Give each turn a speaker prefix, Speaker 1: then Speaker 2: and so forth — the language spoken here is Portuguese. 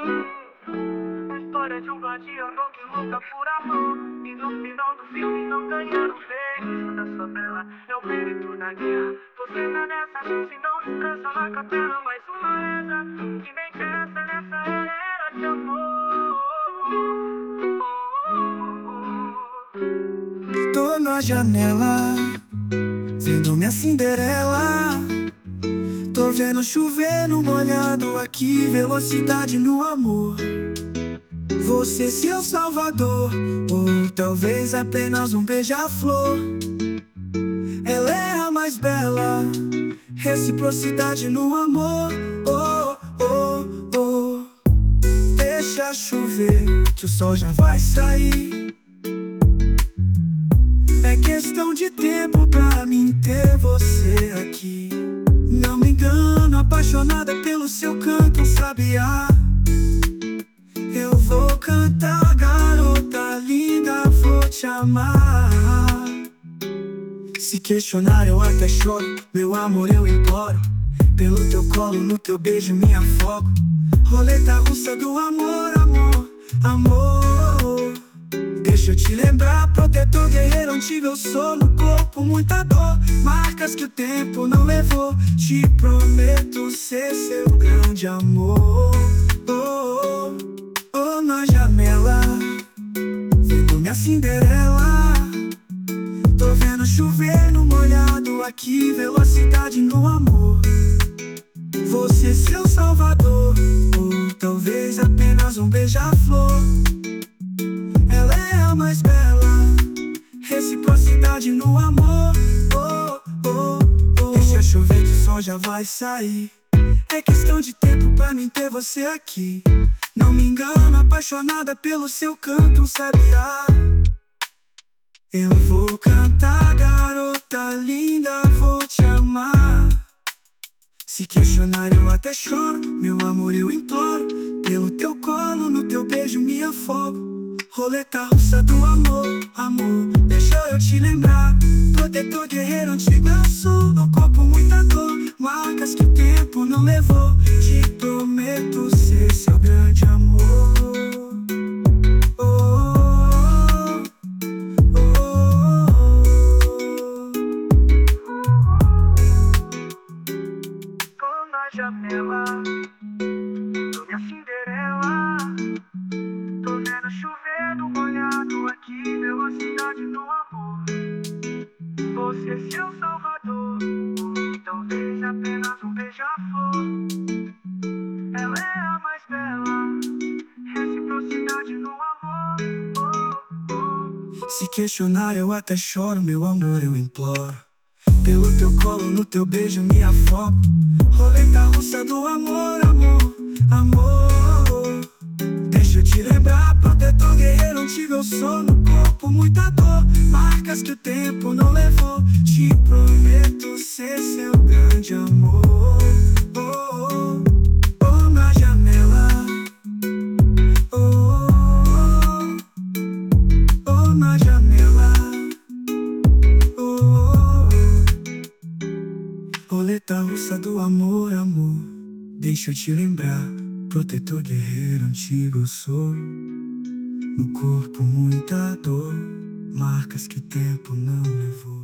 Speaker 1: A história de um gladiador que luta por amor e no final do filme não ganhar o beijo da sua bela. É o mérito da guerra. Você não é dessa, se não descansa na capela. Mais uma lenda que nem cresce nessa era de amor.
Speaker 2: Tô na janela, vendo minha Cinderela. Tô vendo chover no molhado aqui, velocidade no amor. Você seu salvador, ou talvez apenas um beija-flor. Ela é a mais bela, reciprocidade no amor. Oh, oh, oh. Deixa chover, que o sol já vai sair. É questão de tempo pra mim ter você aqui. Não me engano, apaixonada pelo seu canto, sabiá. Eu vou cantar, garota linda, vou te amar. Se questionar eu até choro, meu amor eu imploro. Pelo teu colo, no teu beijo me afogo. Roleta russa do amor, amor, amor. Deixa eu te lembrar, protetor guerreiro antigo eu sou. No corpo muita dor, marcas que o tempo não levou. Te prometo ser seu grande amor. Oh, oh, oh, na janela, vendo minha Cinderela. Tô vendo chover no molhado aqui, velocidade no amor. Você seu salvador, ou talvez apenas um beija-flor. Ela é a mais bela, reciprocidade no amor. Oh, oh, oh. Deixa chover que o sol já vai sair. É questão de tempo pra mim ter você aqui. Não me engano, apaixonada pelo seu canto, sabiá. Eu vou cantar, garota linda, vou te amar. Se questionar eu até choro, meu amor eu imploro. Pelo teu colo, no teu beijo me afogo. Roleta russa do amor, amor, deixa eu te lembrar. Protetor guerreiro antigo eu sou. No corpo muita dor, marcas que o tempo não levou. Te prometo ser seu grande amor. Oh, oh, oh.
Speaker 1: Tô na janela, tô minha Cinderela. Tô vendo chover no molhado aqui, velocidade no amor. Você seu salvador, ou talvez apenas um beija-flor. Ela é a mais bela, reciprocidade no amor. Oh, oh.
Speaker 2: Se questionar eu até choro, meu amor eu imploro. Pelo teu colo, no teu beijo me afogo. Roleta russa do amor, amor, amor. Deixa eu te lembrar, protetor guerreiro antigo eu sou. No corpo muita dor, marcas que o tempo não levou. Te prometo ser seu grande amor. Oh, oh, oh, na janela. Oh, oh, oh, na janela. Oh, oh, roleta russa do amor, amor. Deixa eu te lembrar, protetor guerreiro antigo eu sou. No corpo muita dor, marcas que o tempo não levou.